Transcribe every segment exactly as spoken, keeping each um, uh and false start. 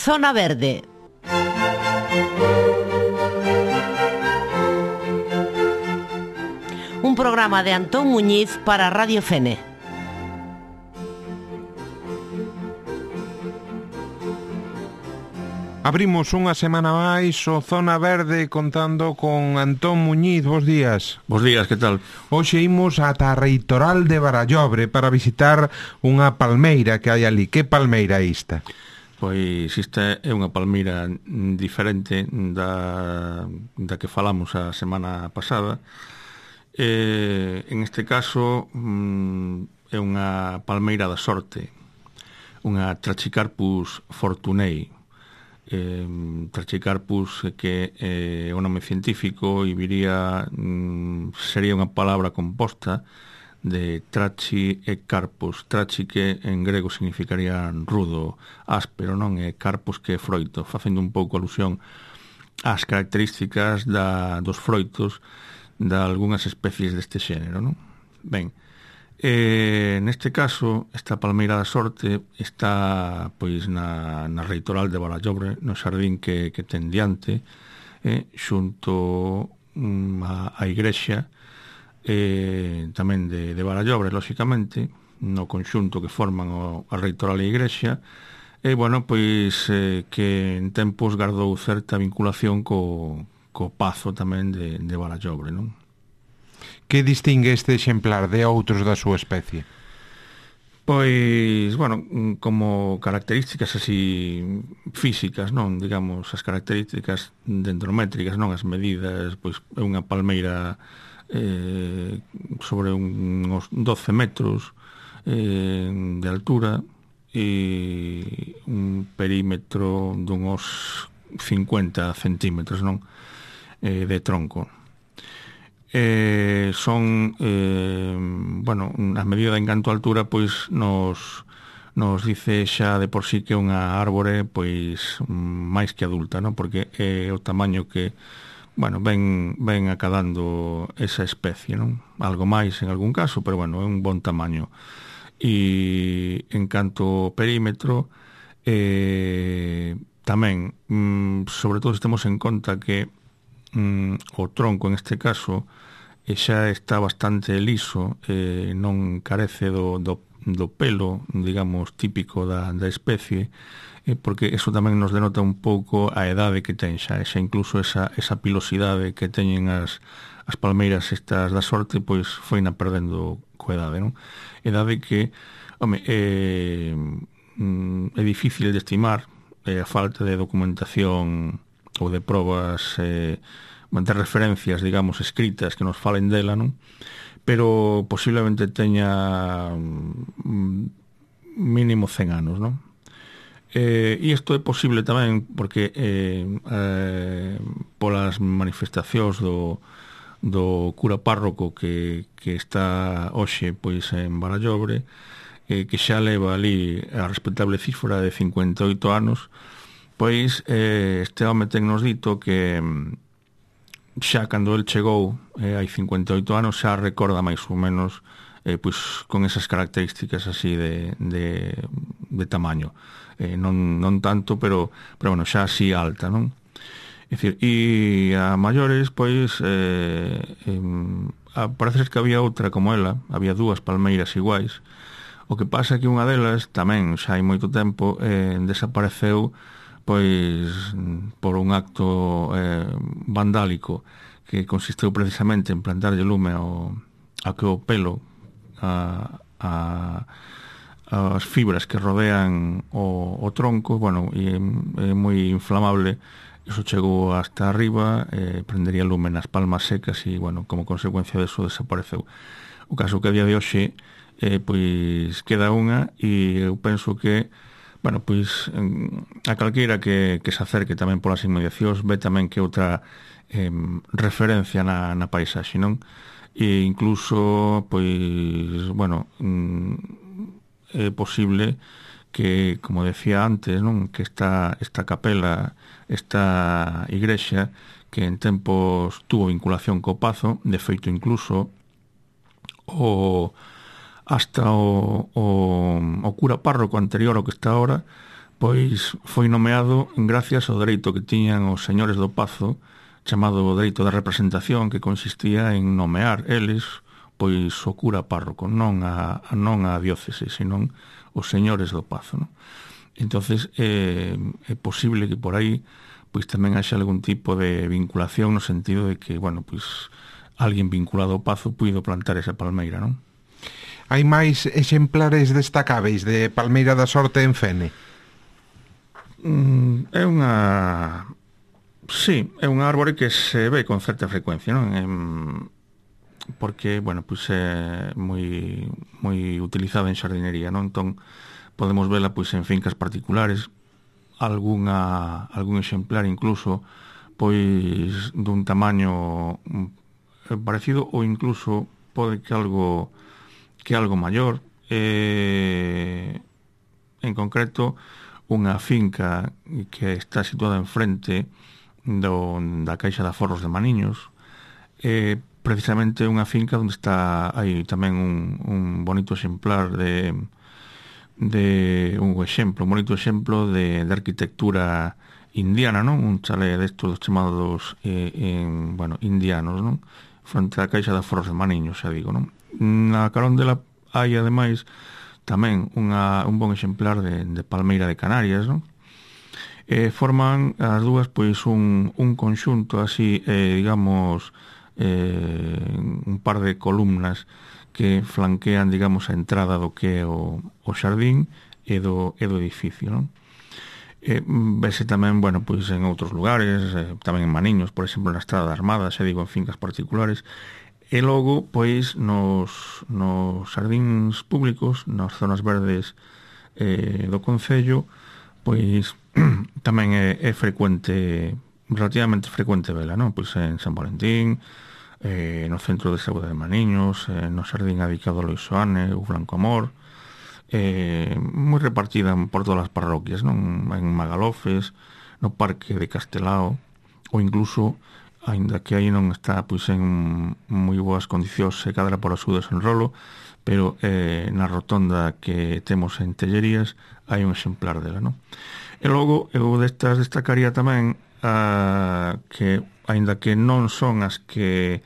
Zona Verde. Un programa de Antón Muñiz para Radio Fene. Abrimos unha semana máis o Zona Verde contando con Antón Muñiz. Bos días. Bos días, que tal? Hoxe imos ata a Reitoral de Barallobre para visitar unha palmeira que hai ali. Que palmeira é esta? Pois esta é unha palmeira diferente da, da que falamos a semana pasada. Eh, en este caso é unha palmeira da sorte, unha Trachycarpus fortunei. Eh, Trachycarpus, que é o nome científico, e viría mm, sería unha palabra composta de trachi e carpus. Trachi, que en grego significaría rudo, áspero, non? E carpus, que é froito, facendo un pouco alusión ás características da, dos froitos de algunhas especies deste xénero, non? Ben, Eh, neste caso, esta palmeira da sorte está pois na, na Reitoral de Barallobre, no xardín que, que ten diante, eh, xunto um, a, a igrexa eh, tamén de, de Barallobre, lóxicamente, no conxunto que forman o, a Reitoral e a igrexa, e, bueno, pois eh, que en tempos gardou certa vinculación co, co pazo tamén de, de Barallobre, non? Que distingue este exemplar de outros da súa especie? Pois, bueno, como características así físicas, non? Digamos, as características dendrométricas, non? As medidas, pois é unha palmeira eh, sobre uns doce metros eh, de altura e un perímetro duns cincuenta centímetros, non? Eh, de tronco. Eh, son eh, bueno, a medida en canto a altura pois nos, nos dice xa de por sí que é unha árbore pois máis que adulta, non? Porque é o tamaño que, bueno, ven, ven acadando esa especie, non? Algo máis en algún caso, pero bueno, é un bon tamaño. E en canto ao perímetro, eh, tamén, mm, sobre todo se temos en conta que mm, o tronco en este caso e xa está bastante liso, eh, non carece do, do, do pelo, digamos, típico da, da especie, eh, porque eso tamén nos denota un pouco a edade que ten xa, xa incluso esa, esa pilosidade que teñen as, as palmeiras estas da sorte, pois foi na perdendo coa edade, non? Edade que, home, é, é difícil de estimar, eh, a falta de documentación ou de probas eh, de referencias, digamos, escritas que nos falen dela, non? Pero posiblemente teña mínimo cen anos, non? Eh, e isto é posible tamén porque eh, eh, polas manifestacións do, do cura párroco que, que está hoxe pois en Barallobre, eh, que xa leva ali a respetable cifra de cincuenta e oito anos, pois eh, este home ten nos dito que xa cando el chegou eh, hai cincuenta e oito anos xa recorda máis ou menos eh, pois con esas características así de, de, de tamaño, eh, non, non tanto pero, pero bueno, xa así alta, non? É dicir, e a maiores pois eh, eh, parece que había outra como ela, había dúas palmeiras iguais. O que pasa é que unha delas tamén xa hai moito tempo eh, desapareceu pois por un acto eh, vandálico que consistiu precisamente en plantarlle lume ao, ao que o pelo a, a, as fibras que rodean o, o tronco, bueno, e é moi inflamable. Iso chegou hasta arriba, eh, prendería lume nas palmas secas e, bueno, como consecuencia deso desapareceu. O caso que a día de hoxe eh, pois queda unha, e eu penso que, bueno, pois a calqueira que, que se acerque tamén polas inmediacións ve tamén que outra eh, referencia na, na paisaxe, non? E incluso, pois, bueno, é posible que, como decía antes, non? Que esta, esta capela, esta igrexa, que en tempos tuvo vinculación co pazo, de feito incluso o hasta o, o, o cura párroco anterior ao que está ahora, pois foi nomeado gracias ao dereito que tiñan os señores do Pazo, chamado o dereito da representación, que consistía en nomear eles pois o cura párroco, non a, non a diócese, senón os señores do Pazo, non? Entonces eh, é posible que por aí pois tamén haxa algún tipo de vinculación no sentido de que, bueno, pois alguén vinculado ao Pazo puido plantar esa palmeira, non? Hai máis exemplares destacáveis de palmeira da sorte en Fene? Mm, é unha... Sí, é unha árbore que se ve con certa frecuencia, non? En... porque, bueno, pois é moi moi utilizada en xardinería, non? Entón, podemos vela pois en fincas particulares, algunha algún exemplar incluso pois dun tamaño parecido ou incluso pode que algo que algo maior. Eh, en concreto, unha finca que está situada enfrente do, da Caixa de Aforros de Maniños, eh, precisamente unha finca onde está hai tamén un, un bonito exemplar de de un exemplo, un bonito exemplo de, de arquitectura indiana, non? Un chalé destos chamados eh, en, bueno, indianos, non? Fronte á Caixa de Aforros de Maniños, xa digo, non? Na carón dela hai ademais tamén unha, un bon exemplar de, de palmeira de Canarias, non? Eh, forman as dúas pois un, un conxunto así, eh, digamos, eh, un par de columnas que flanquean, digamos, a entrada do que é o, o xardín e do, e do edificio, non? Eh, vese tamén, bueno, pois en outros lugares, eh, tamén en Maniños, por exemplo, na Estrada da Armada, xa digo, en fincas particulares, e logo, pois, nos, nos xardíns públicos, nas zonas verdes eh, do Concello, pois tamén é, é frecuente, relativamente frecuente vela, non? Pois en San Valentín, eh, no Centro de Saúde de Maniños, eh, no xardín dedicado ao Loisoane, o Blanco Amor, eh, moi repartida por todas as parroquias, non? En Magalofes, no Parque de Castelao, ou incluso, aínda que aí non está pois en moi boas condicións, se cadra por as Udas en Rolo, pero eh, na rotonda que temos en Tellerías hai un exemplar dela, non? E logo, eu destas destacaría tamén a, que, aínda que non son as que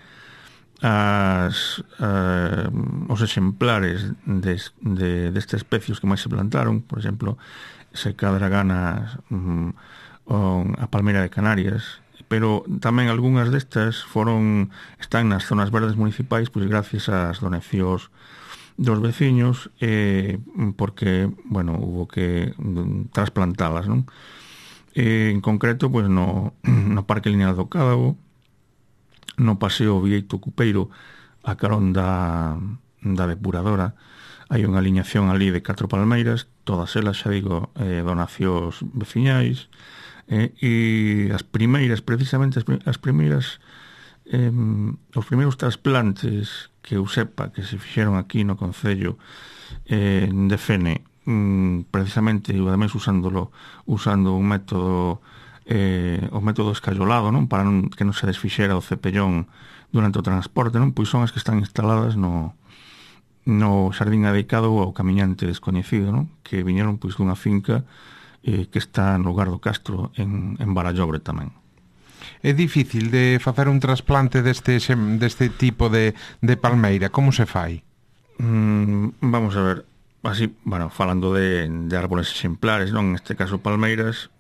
as uh, os exemplares de, de, deste especies que máis se plantaron, por exemplo, se cadra ganas um, a palmeira de Canarias, pero tamén algunhas destas foron están nas zonas verdes municipais pois gracias ás donacións dos veciños, eh, porque, bueno, hubo que trasplantalas, non? Eh, en concreto, pois no, no Parque Lineal do Cádago, no Paseo Vieito Cupeiro, a carón da, da depuradora, hai unha aliñación ali de catro palmeiras, todas elas, xa digo, eh, donacións veciñais, eh, e as primeiras, precisamente as primeiras, eh, os primeiros trasplantes que eu sepa que se fixeron aquí no Concello eh, de Fene, mm, precisamente, e ademais usándolo, usando un método eh, o método escallolado, non? Para non, que non se desfixera o cepellón durante o transporte, non? Pois son as que están instaladas no, no xardín dedicado ao camiñante descoñecido, non? Que viñeron pois dunha finca eh, que está no lugar do Castro en, en Barallobre tamén. É difícil de facer un trasplante deste, deste tipo de, de palmeira. Como se fai? Mm, vamos a ver, así, bueno, falando de, de árboles exemplares, non? En este caso palmeiras,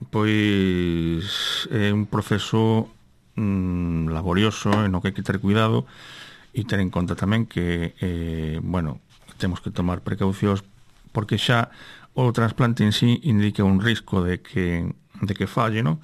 pois é un proceso mm, laborioso en o que hai que ter cuidado e ter en conta tamén que, eh, bueno, temos que tomar precaucións porque xa o trasplante en sí indica un risco de que, de que falle, non?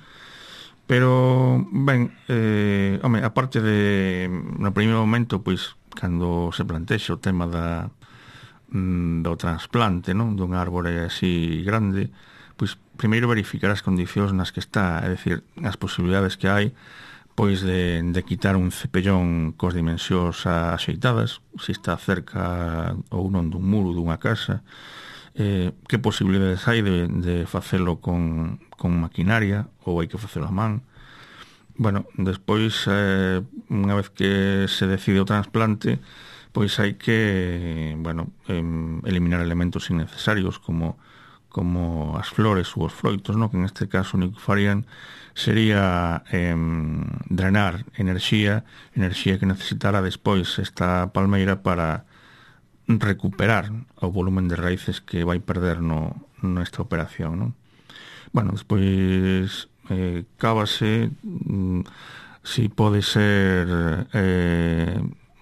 Pero, ben, eh, home, aparte de, no primeiro momento, pois, cando se plantexa o tema da, do trasplante, non? Dun árbore así grande, pois, primeiro verificar as condicións nas que está, é dicir, as posibilidades que hai, pois, de, de quitar un cepellón cos dimensións axeitadas, se está cerca ou non dun muro, dunha casa, eh, que posibilidades hai de, de facelo con, con maquinaria ou hai que facelo a man. Bueno, despois, eh, unha vez que se decide o trasplante, pois hai que, bueno, eh, eliminar elementos innecesarios como, como as flores ou os froitos, no? Que en este caso o que farían sería eh, drenar enerxía, enerxía que necesitara despois esta palmeira para recuperar o volumen de raíces que vai perder no, nesta operación, non? Bueno, despois eh, cábase mm, si pode ser eh,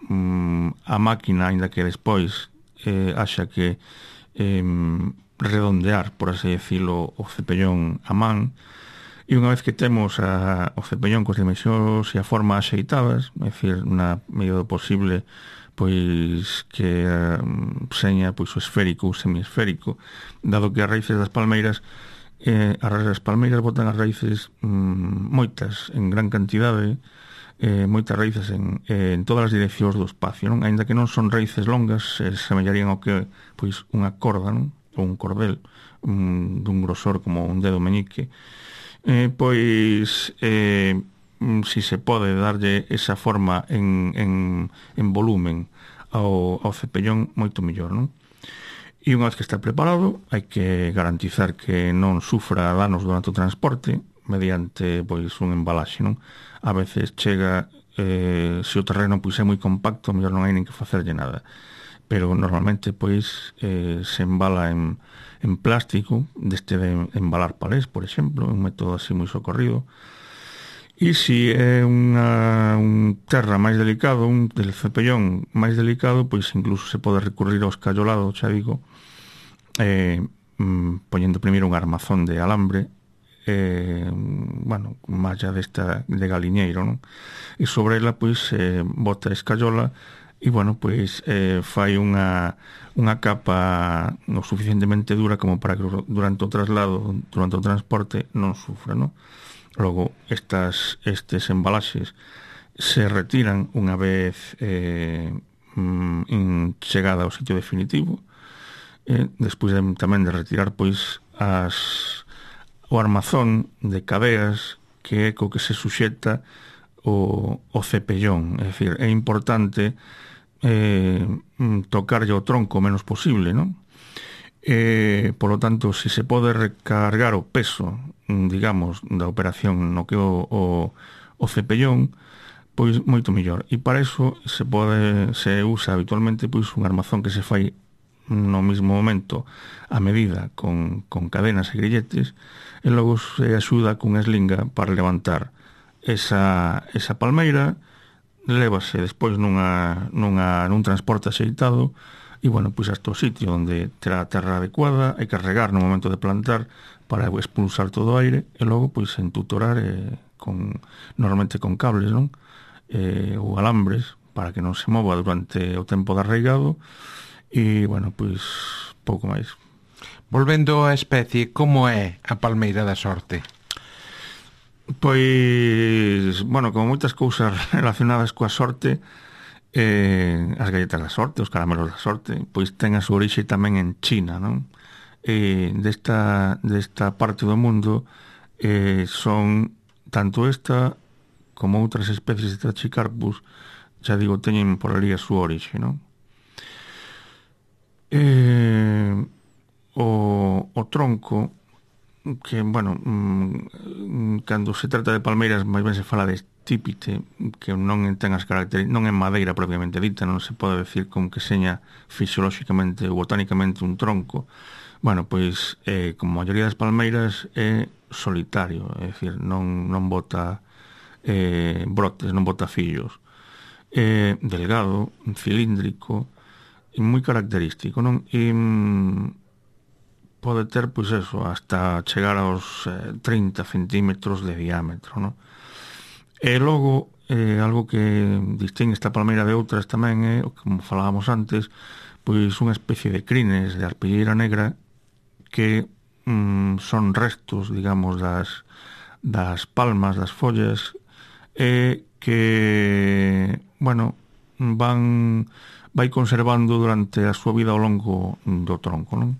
mm, a máquina, ainda que despois eh, haxa que eh, redondear, por así decirlo, o cepellón a man. E unha vez que temos a, o cepellón cos dimensións e a forma axeitadas, é dicir, na medida do posible, pois que um, seña pois o esférico ou semiesférico, dado que as raíces das palmeiras eh, as palmeiras botan as raíces um, moitas, en gran cantidade, eh, moitas raíces en, eh, en todas as direccións do espacio, non? Ainda que non son raíces longas, se semellarían ao que pois unha corda, non? Ou un cordel um, dun grosor como un dedo meñique. Eh, pois eh, si se pode darlle esa forma en, en, en volumen ao, ao cepellón, moito mellor, non? E unha vez que está preparado, hai que garantizar que non sufra danos durante o transporte mediante pois un embalaxe, non? A veces chega, eh, se o terreno pois é moi compacto, mellor non hai nin que facerlle nada, pero normalmente pois eh, se embala en en plástico, deste de embalar palés, por exemplo, un método así moi socorrido. E se é unha, un terra máis delicado, un del cepellón máis delicado, pois incluso se pode recurrir ao escallolado, xa digo, eh, mm, poñendo primeiro un armazón de alambre, eh, bueno, malla desta de galiñeiro, non? E sobre ela, pois, eh, bota a escallola e, bueno, pois, eh, fai unha unha capa o suficientemente dura como para que durante o traslado, durante o transporte, non sufra, non? Logo, estas, estes embalaxes se retiran unha vez eh, mm, chegada ao sitio definitivo, e despois de, tamén de retirar pois as, o armazón de cadeas que é co que se suxeta o, o cepellón. É dicir, é importante eh, tocarlle o tronco o menos posible, non? Eh, por lo tanto, se si se pode recargar o peso, digamos, da operación no que o, o, o cepellón, pois moito mellor. E para iso se pode se usa habitualmente pois un armazón que se fai no mesmo momento a medida con, con cadenas e grilletes, e logo se axuda cunha eslinga para levantar esa, esa palmeira, lévase despois nunha, nunha, nun transporte axeitado e, bueno, pois hasta o sitio onde terá a terra adecuada, hai que regar no momento de plantar para expulsar todo o aire e logo pois entutorar eh, con, normalmente con cables, non? Eh, ou alambres para que non se mova durante o tempo de arraigado e, bueno, pois pouco máis. Volvendo á especie, como é a palmeira da sorte? Pois, bueno, como moitas cousas relacionadas coa sorte, eh, as galletas da sorte, os caramelos da sorte, pois ten a súa orixe tamén en China, non? Eh, desta, desta parte do mundo eh, son tanto esta como outras especies de Trachycarpus, xa digo, teñen por ali a súa orixe, non? Eh, o, o tronco, que, bueno, mmm, cando se trata de palmeiras máis ben se fala de estípite, que non ten as características, non é madeira propiamente dita, non se pode decir como que seña fisiolóxicamente ou botánicamente un tronco. Bueno, pois, eh, como a maioría das palmeiras é solitario, é dicir, non, non bota eh, brotes, non bota fillos. É delgado, cilíndrico e moi característico, non? E mm, pode ter, pois eso, hasta chegar aos eh, trinta centímetros de diámetro, non? E logo, eh, algo que distingue esta palmeira de outras tamén é, como falábamos antes, pois unha especie de crines de arpilleira negra que mm, son restos, digamos, das, das palmas, das follas, e que, bueno, van vai conservando durante a súa vida ao longo do tronco, non?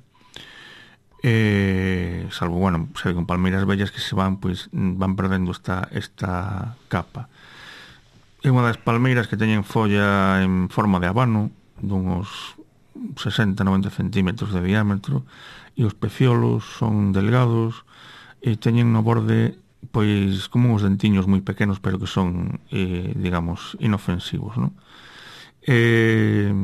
Eh, salvo, bueno, sabe, con palmeiras bellas que se van, pois, van perdendo esta, esta capa. É unha das palmeiras que teñen folla en forma de abano, dunhos sesenta a noventa centímetros de diámetro, e os peciolos son delgados e teñen no borde pois como uns dentiños moi pequenos, pero que son, eh, digamos, inofensivos, non? Eh,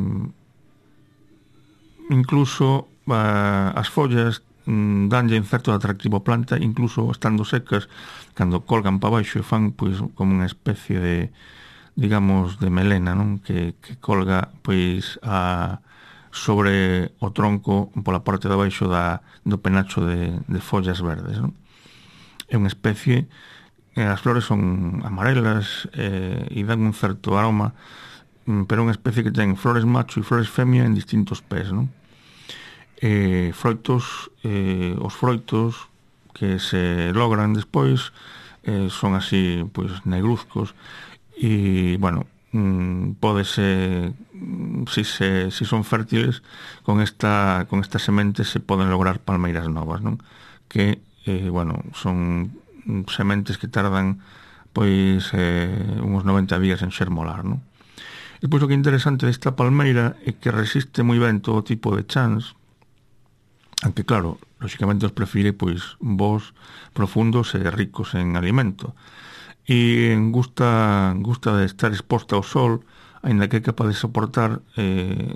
incluso a, as follas mm, danlle un certo atractivo á planta, incluso estando secas, cando colgan para baixo e fan pois como unha especie de, digamos, de melena, non? Que, que colga pois a sobre o tronco pola parte de abaixo da, do penacho de, de follas verdes, non? É unha especie, eh, as flores son amarelas eh, e dan un certo aroma, pero é unha especie que ten flores macho e flores femia en distintos pés, non? Eh, froitos, eh, os froitos que se logran despois eh, son así, pois, negruzcos e, bueno, Mm, pódese, si, se, si son fértiles, con esta, con esta semente se poden lograr palmeiras novas, non? Que, eh, bueno, son sementes que tardan pois eh, uns noventa días en xermolar, non? E pois o que é interesante desta palmeira é que resiste moi ben todo tipo de chans, aunque claro, lóxicamente os prefire pois bos, profundos e ricos en alimento. E gusta, gusta de estar exposta ao sol, aínda que é capaz de soportar eh,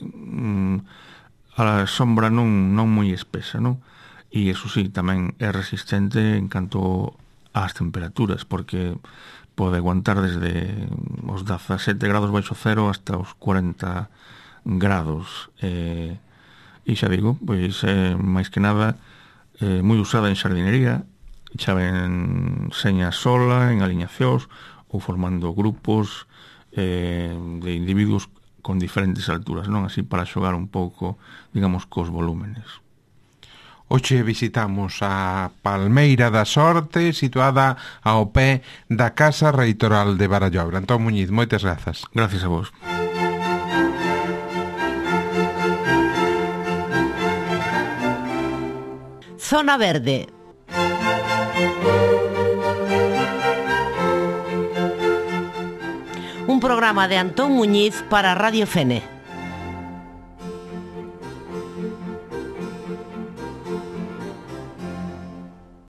a sombra non, non moi espesa, non? E iso sí, tamén é resistente en canto ás temperaturas, porque pode aguantar desde os dezasete grados baixo cero hasta os cuarenta grados. Eh, e xa digo, pois é máis que nada eh, moi usada en xardinería, xa ben seña sola, en aliñacións ou formando grupos eh, de individuos con diferentes alturas, non? Así para xogar un pouco, digamos, cos volúmenes. Hoxe visitamos a Palmeira da Sorte, situada ao pé da Casa Reitoral de Barallobre. Antón Muñiz, moitas grazas. Gracias a vos. Zona Verde. Un programa de Antón Muñiz para Radio Fene.